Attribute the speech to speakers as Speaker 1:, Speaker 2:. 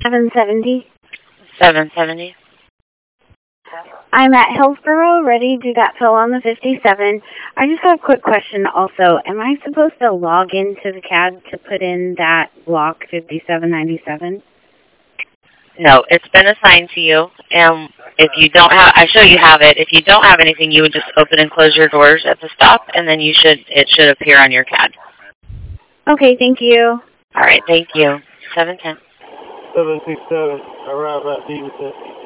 Speaker 1: 770.
Speaker 2: 770.
Speaker 1: I'm at Hillsboro, ready to that fill on the 57. I just have a quick question also. Am I supposed to log into the CAD to put in that block 5797?
Speaker 2: No, it's been assigned to you, and if you don't have, I show you have it. If you don't have anything, you would just open and close your doors at the stop, and then it should appear on your CAD.
Speaker 1: Okay, thank you.
Speaker 2: All right, thank you. 710.
Speaker 3: 767, arrive at Beaverton.